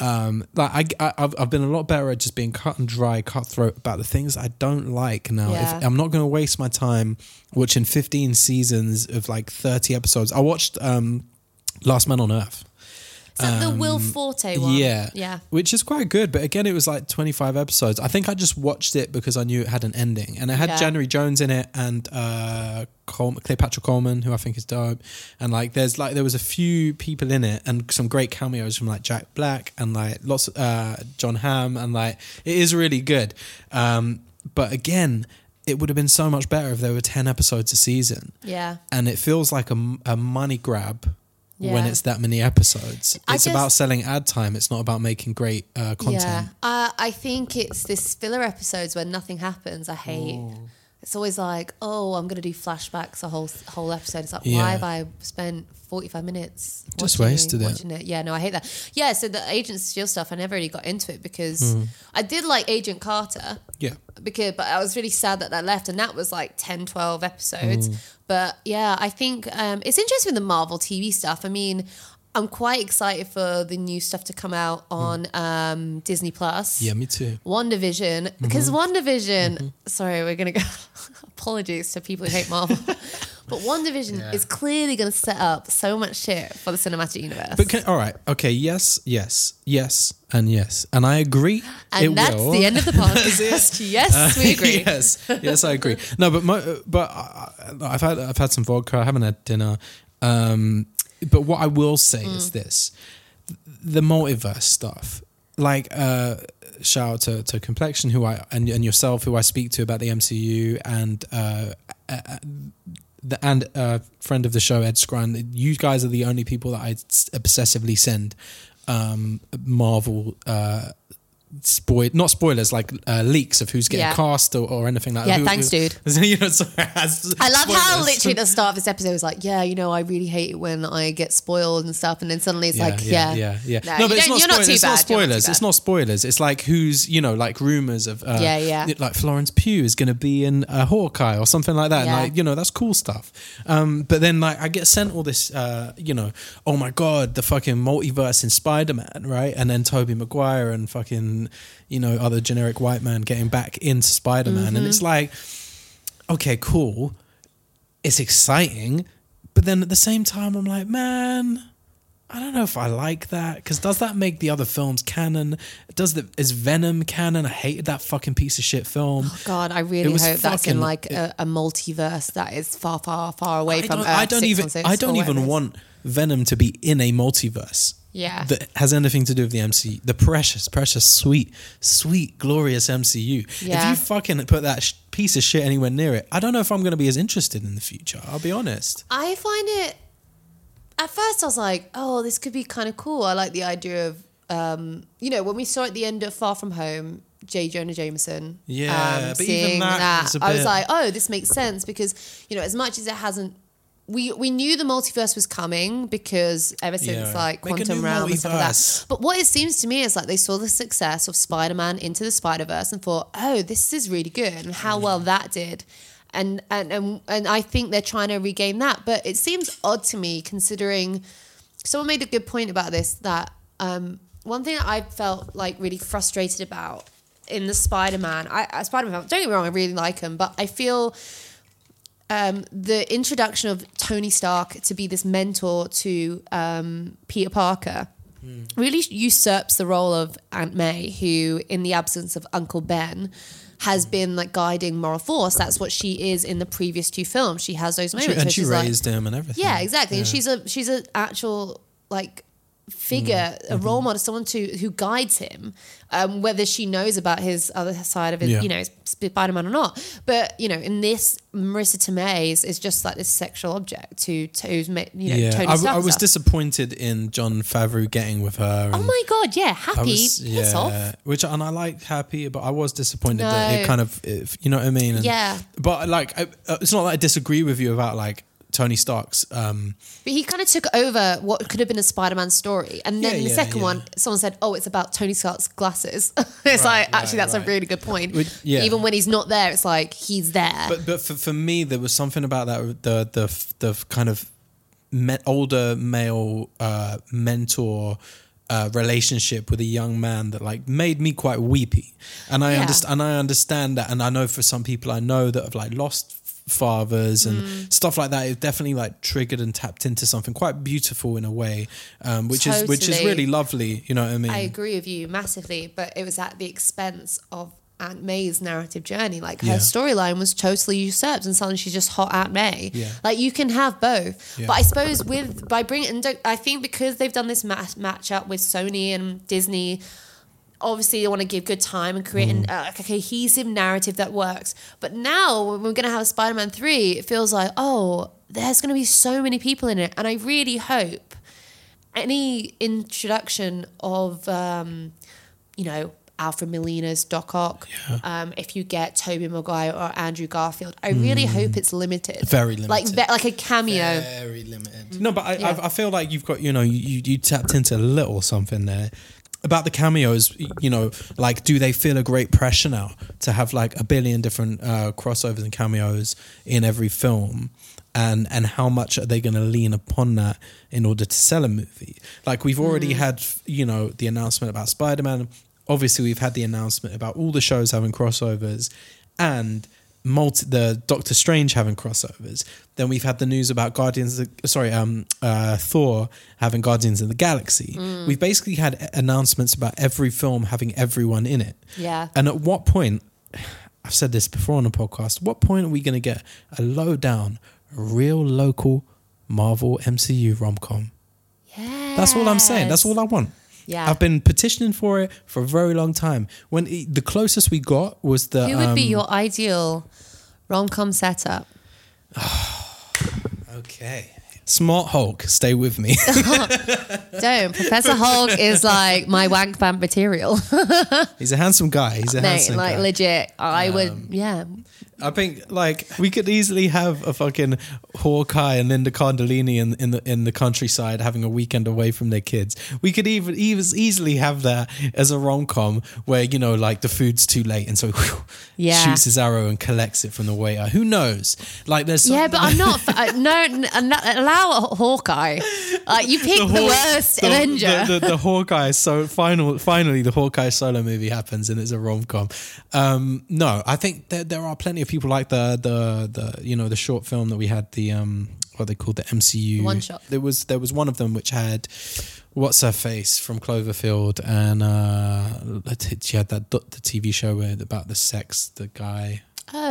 I've been a lot better at just being cut and dry, cutthroat about the things I don't like now. Yeah. If I'm not going to waste my time watching 15 seasons of like 30 episodes. I watched Last Man on Earth. Is that the Will Forte one? Yeah. Which is quite good. But again, it was like 25 episodes. I think I just watched it because I knew it had an ending. And it had January Jones in it and Cleopatra Coleman, who I think is dope. And like there was a few people in it and some great cameos from like Jack Black and like lots of John Hamm, and like it is really good. But again, it would have been so much better if there were 10 episodes a season. Yeah. And it feels like a money grab. When it's that many episodes. It's about selling ad time. It's not about making great content. Yeah. I think it's this filler episodes where nothing happens. I hate. Ooh. It's always like, oh, I'm going to do flashbacks a whole episode. It's like, why have I spent 45 minutes just wasted it? Yeah, no, I hate that. Yeah, so the Agents of S.H.I.E.L.D. stuff, I never really got into it because I did like Agent Carter. Yeah. But I was really sad that left, and that was like 10, 12 episodes. But yeah, I think it's interesting with the Marvel TV stuff. I mean, I'm quite excited for the new stuff to come out on Disney Plus. Yeah, me too. WandaVision, because WandaVision, sorry, we're going to go, apologies to people who hate Marvel, but WandaVision is clearly going to set up so much shit for the cinematic universe. But all right, okay, yes, and I agree. And that's the end of the podcast. Yes, we agree. yes, I agree. No, but I've had some vodka. I haven't had dinner. But what I will say is this: the multiverse stuff. Like, shout out to Complexion, who and yourself, who I speak to about the MCU, and friend of the show, Ed Scran. You guys are the only people that I obsessively send Marvel not spoilers, like leaks of who's getting cast or anything like that. Yeah, thanks, dude. I love how literally the start of this episode was like, I really hate it when I get spoiled and stuff, and then suddenly it's No, but it's not spoilers. It's not spoilers. It's like who's, like rumors of like Florence Pugh is going to be in Hawkeye or something like that. Yeah. And like, that's cool stuff. But then like I get sent all this, oh my God, the fucking multiverse in Spider-Man, right? And then Tobey Maguire and fucking, other generic white man getting back into Spider-Man. And it's like, okay, cool. It's exciting. But then at the same time, I'm like, man, I don't know if I like that. Because does that make the other films canon? Is Venom canon? I hated that fucking piece of shit film. Oh God, I really hope that's in like a multiverse that is far, far, far away from Earth. I don't even want Venom to be in a multiverse. Yeah. That has anything to do with the MCU. The precious, sweet, glorious MCU. Yeah. If you fucking put that piece of shit anywhere near it, I don't know if I'm going to be as interested in the future. I'll be honest. I find it, at first I was like, oh, this could be kind of cool. I like the idea of, when we saw at the end of Far From Home, J. Jonah Jameson. Yeah, but seeing even that I was like, oh, this makes sense because, as much as it hasn't, we knew the multiverse was coming because ever since like Quantum Realm and stuff like that. But what it seems to me is like they saw the success of Spider-Man Into the Spider-Verse and thought, oh, this is really good, and how well that did. And I think they're trying to regain that. But it seems odd to me considering someone made a good point about this, that one thing that I felt like really frustrated about in the Spider-Man, don't get me wrong, I really like him, but I feel the introduction of Tony Stark to be this mentor to Peter Parker really usurps the role of Aunt May, who, in the absence of Uncle Ben, has been like guiding moral force. That's what she is in the previous 2 films. She has those moments. And she raised him and everything. Yeah, exactly. Yeah. And she's an actual like figure, a role model, someone who guides him, whether she knows about his other side of his, Spider-Man or not. But, in this, Marissa Tomei is just like this sexual object who's Tony Stark. I was disappointed in Jon Favreau getting with her. Oh my God, yeah, Happy, piss off. And I like Happy, but I was disappointed that it kind of, you know what I mean? And, but like, it's not that I disagree with you about like, Tony Stark's but he kind of took over what could have been a Spider-Man story, and then in the second one someone said, oh, it's about Tony Stark's glasses. It's that's a really good point. Even when he's not there, it's like he's there. But for me, there was something about that the kind of older male mentor relationship with a young man that like made me quite weepy, and I understand that, and I know for some people I know that have like lost fathers and stuff like that, it definitely like triggered and tapped into something quite beautiful in a way, which is really lovely, you know what I mean? I agree with you massively, but it was at the expense of Aunt May's narrative journey. Like her storyline was totally usurped, and suddenly she's just hot Aunt May. Like you can have both, but I suppose I think because they've done this match up with Sony and Disney, obviously they want to give good time and create a cohesive narrative that works. But now when we're going to have Spider-Man 3, it feels like, there's going to be so many people in it. And I really hope any introduction of, Alfred Molina's Doc Ock, if you get Tobey Maguire or Andrew Garfield, I really hope it's limited. Very limited. Like a cameo. Very limited. No, but I feel like you've got, you tapped into a little something there. About the cameos, like, do they feel a great pressure now to have like a billion different crossovers and cameos in every film? And how much are they going to lean upon that in order to sell a movie? Like we've already had, the announcement about Spider-Man. Obviously, we've had the announcement about all the shows having crossovers and the Doctor Strange having crossovers. Then we've had the news about Thor having Guardians of the Galaxy. We've basically had announcements about every film having everyone in it. Yeah. And at what point, I've said this before on the podcast, what point are we going to get a low-down, real local Marvel MCU rom-com? Yeah. That's all I'm saying. That's all I want. Yeah. I've been petitioning for it for a very long time. When the closest we got was the... Who would be your ideal rom-com setup? Okay. Smart Hulk, stay with me. Don't. Professor Hulk is like my wank band material. He's a handsome guy. Handsome guy. Legit. I would, yeah. I think like we could easily have a fucking Hawkeye and Linda Cardellini in the countryside having a weekend away from their kids. We could even easily have that as a rom-com where like the food's too late and so shoots his arrow and collects it from the waiter. Who knows? Like there's but I'm not. Allow a Hawkeye. You pick the worst Avenger. The Hawkeye. So finally the Hawkeye solo movie happens and it's a rom-com. No, I think there are plenty of people like the short film that we had, the what they called the MCU one shot. There was one of them which had what's her face from Cloverfield, and she had the TV show about the guy.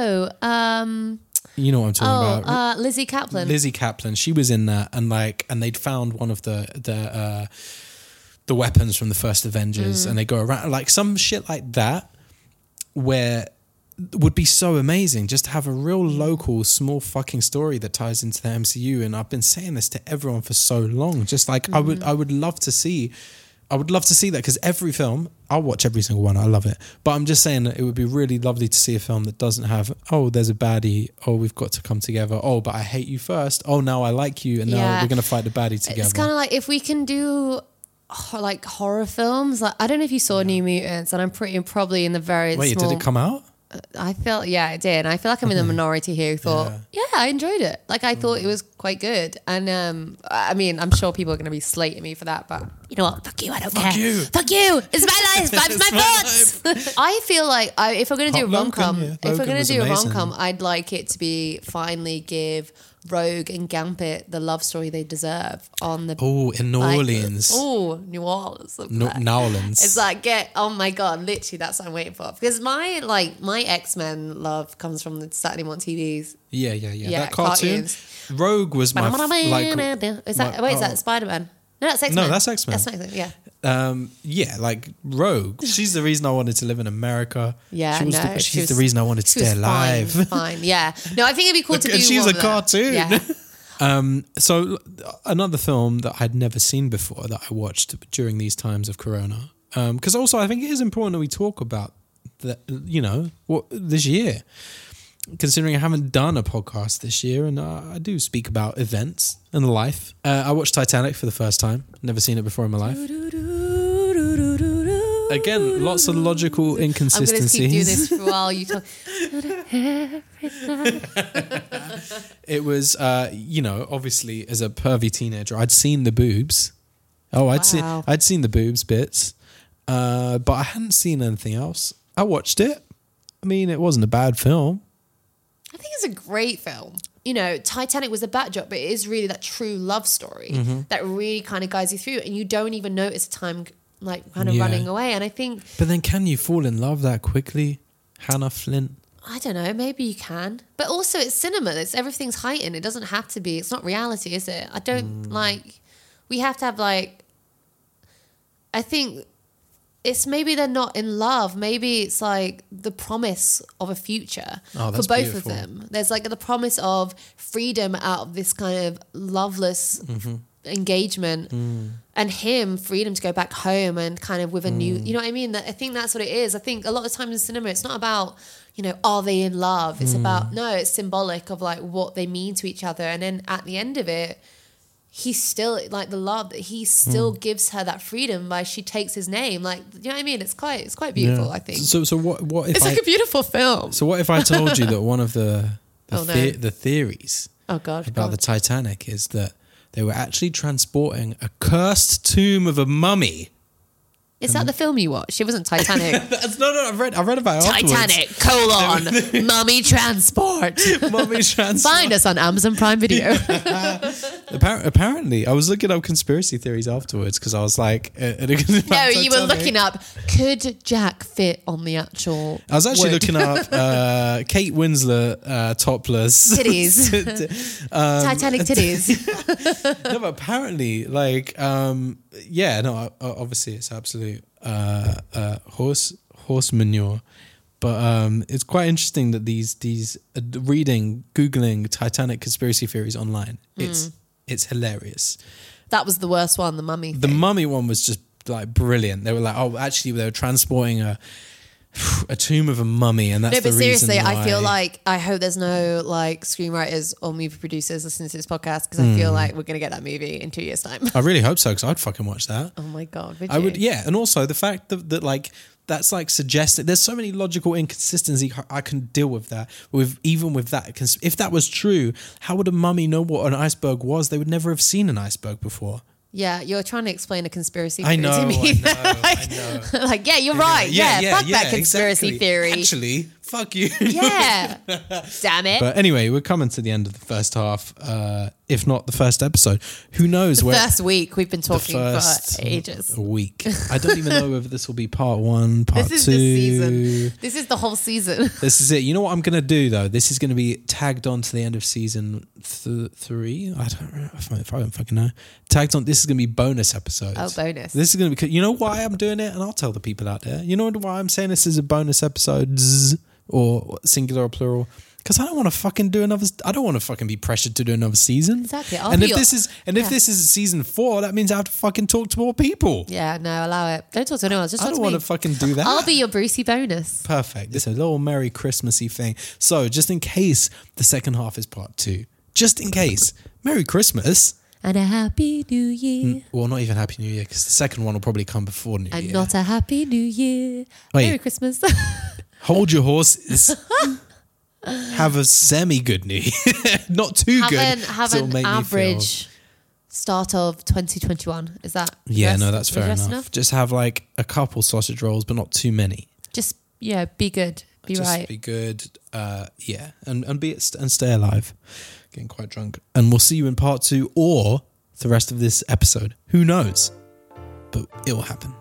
You know what I'm talking about. Lizzie Kaplan. Lizzie Kaplan. She was in that, and they'd found one of the weapons from the first Avengers, and they go around like some shit like that, where would be so amazing just to have a real local small fucking story that ties into the MCU. And I've been saying this to everyone for so long, just like I would love to see that, because every film, I'll watch every single one, I love it, but I'm just saying that it would be really lovely to see a film that doesn't have, there's a baddie, we've got to come together, but I hate you first, now I like you, and now we're going to fight the baddie together. It's kind of like if we can do like horror films, like I don't know if you saw New Mutants, and I'm probably in the very Wait, small... did it come out? I felt, it did. I feel like I'm in the minority here who thought, I enjoyed it. Like I thought it was quite good. And I mean, I'm sure people are going to be slating me for that, but you know what? Fuck you, I don't care. Fuck you. It's my life. It's my thoughts. I feel like if we're going to do a rom-com, I'd like it to be finally give Rogue and Gambit the love story they deserve on the in New Orleans. New Orleans. New Orleans. It's like oh my god, literally that's what I'm waiting for. Because my X-Men love comes from the Saturday morning TVs. Yeah. That cartoon. Rogue was my is that Spider-Man? No, that's X-Men. No, that's X-Men. That's X-Men, yeah. Like Rogue. She's the reason I wanted to live in America. Yeah, she's the reason I wanted to stay alive. Fine, yeah. No, I think it'd be cool to do. And she's a cartoon. Yeah. So another film that I'd never seen before that I watched during these times of Corona. Because also I think it is important that we talk about that. This year. Considering I haven't done a podcast this year, and I do speak about events and life. I watched Titanic for the first time. Never seen it before in my life. Again, lots of logical inconsistencies. I'm going to keep doing this while you talk. It was, obviously as a pervy teenager, I'd seen the boobs. I'd seen the boobs bits, but I hadn't seen anything else. I watched it. I mean, it wasn't a bad film. I think it's a great film. Titanic was a backdrop, but it is really that true love story that really kind of guides you through, and you don't even notice time running away. And I think... But then can you fall in love that quickly? Hannah Flint? I don't know, maybe you can. But also it's cinema, everything's heightened. It doesn't have to be, it's not reality, is it? I don't we have to have I think... It's maybe they're not in love. Maybe it's like the promise of a future for both beautiful. Of them. There's the promise of freedom out of this kind of loveless engagement and him freedom to go back home and kind of with a new, you know what I mean? I think that's what it is. I think a lot of times in cinema, it's not about, are they in love? It's about, no, it's symbolic of what they mean to each other. And then at the end of it, he's still the love that he still gives her that freedom by she takes his name. You know what I mean? It's quite beautiful. Yeah. I think. So what if it's a beautiful film? So what if I told you that one of the theories about the Titanic is that they were actually transporting a cursed tomb of a mummy? Is that the film you watched? It wasn't Titanic. No, I read about it Titanic, Mummy Transport. Mummy Transport. Find us on Amazon Prime Video. Apparently, I was looking up conspiracy theories afterwards because I was like... No, you were looking up, could Jack fit on the actual I was actually looking up Kate Winslet topless. Titties. Titanic titties. No, but apparently, obviously it's absolute horse manure, but it's quite interesting that these googling Titanic conspiracy theories online, it's hilarious. That was the worst one, the mummy thing. The mummy one was just brilliant. They were actually they were transporting a tomb of a mummy, and that's the reason why. No, but seriously, I feel I hope there's no screenwriters or movie producers listening to this podcast, because I feel like we're going to get that movie in 2 years' time. I really hope so, because I'd fucking watch that. Oh my God, I would, yeah. And also the fact that that's suggested, there's so many logical inconsistencies. I can deal with that. Even with that, if that was true, how would a mummy know what an iceberg was? They would never have seen an iceberg before. Yeah, you're trying to explain a conspiracy theory to me. I know. Yeah, you're right. Fuck that conspiracy theory. Actually, fuck you. Yeah. Damn it. But anyway, we're coming to the end of the first half, if not the first episode. Who knows? First week. We've been talking for ages. A week. I don't even know whether this will be part 1, part 2. This is the season. This is the whole season. This is it. You know what I'm going to do, though? This is going to be tagged on to the end of season 3. I don't fucking know. Tagged on. This is going to be bonus episodes. Oh, bonus. This is going to be... You know why I'm doing it? And I'll tell the people out there. You know why I'm saying this is a bonus episodes, or singular or plural? Because I don't want to fucking do another... I don't want to fucking be pressured to do another season. Exactly. If this is season 4, that means I have to fucking talk to more people. Yeah, no, allow it. Don't talk to anyone else. Just talk to me. I don't want to fucking do that. I'll be your Brucey bonus. Perfect. It's a little Merry Christmassy thing. So just in case the second half is part 2, just in case, Merry Christmas. And a Happy New Year. Well, not even Happy New Year, because the second one will probably come before New Year. And not a Happy New Year. Wait. Merry Christmas. Hold your horses. have a semi-good New Year. Not too good. Have an average start of 2021. Is that that's fair enough. Just have like a couple sausage rolls, but not too many. Just, be good. Just be good. And stay alive. Getting quite drunk. And we'll see you in part 2 or the rest of this episode. Who knows? But it will happen.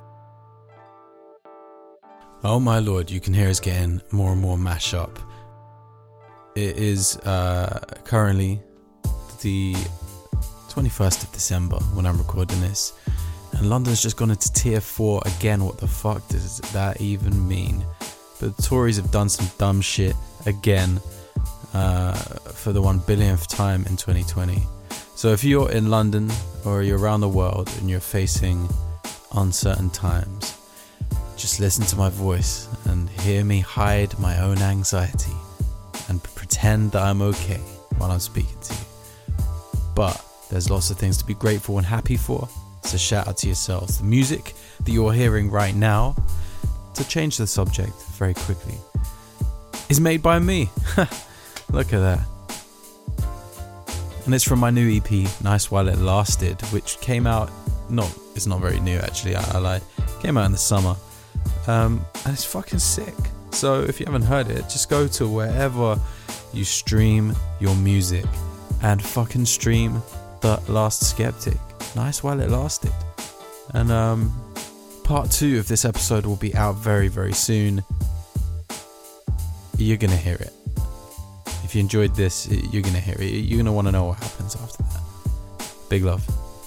Oh my lord, you can hear us getting more and more mashed up. It is currently the 21st of December when I'm recording this. And London's just gone into tier 4 again. What the fuck does that even mean? But the Tories have done some dumb shit again for the 1 billionth time in 2020. So if you're in London or you're around the world and you're facing uncertain times, just listen to my voice and hear me hide my own anxiety and pretend that I'm okay while I'm speaking to you. But there's lots of things to be grateful and happy for, so shout out to yourselves. The music that you're hearing right now, to change the subject very quickly, is made by me. Look at that. And it's from my new EP, Nice While It Lasted, which came out, it's not very new actually, I lied, came out in the summer. And it's fucking sick. So if you haven't heard it, just go to wherever you stream your music and fucking stream The Last Skeptic, Nice While It Lasted. And part 2 of this episode will be out very, very soon. You're gonna hear it. If you enjoyed this, you're gonna hear it. You're gonna want to know what happens after that. Big love.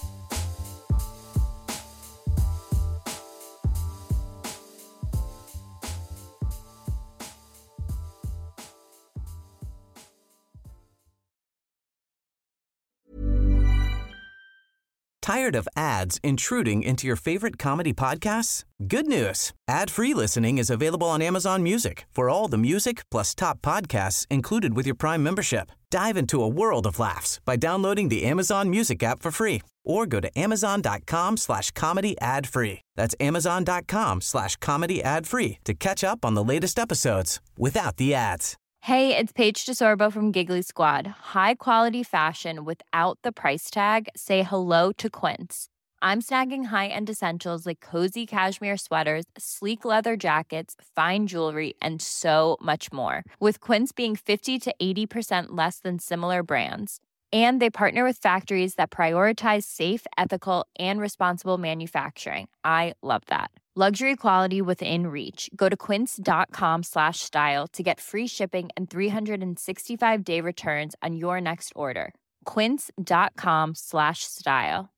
Tired of ads intruding into your favorite comedy podcasts? Good news. Ad-free listening is available on Amazon Music for all the music plus top podcasts included with your Prime membership. Dive into a world of laughs by downloading the Amazon Music app for free or go to amazon.com/comedy ad-free. That's amazon.com/comedy ad-free to catch up on the latest episodes without the ads. Hey, it's Paige DeSorbo from Giggly Squad. High quality fashion without the price tag. Say hello to Quince. I'm snagging high-end essentials like cozy cashmere sweaters, sleek leather jackets, fine jewelry, and so much more. With Quince being 50 to 80% less than similar brands. And they partner with factories that prioritize safe, ethical, and responsible manufacturing. I love that. Luxury quality within reach. Go to quince.com/style to get free shipping and 365-day returns on your next order. Quince.com/style.